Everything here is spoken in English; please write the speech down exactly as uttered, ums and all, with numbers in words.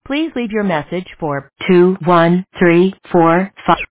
Please leave your message for two one three four five.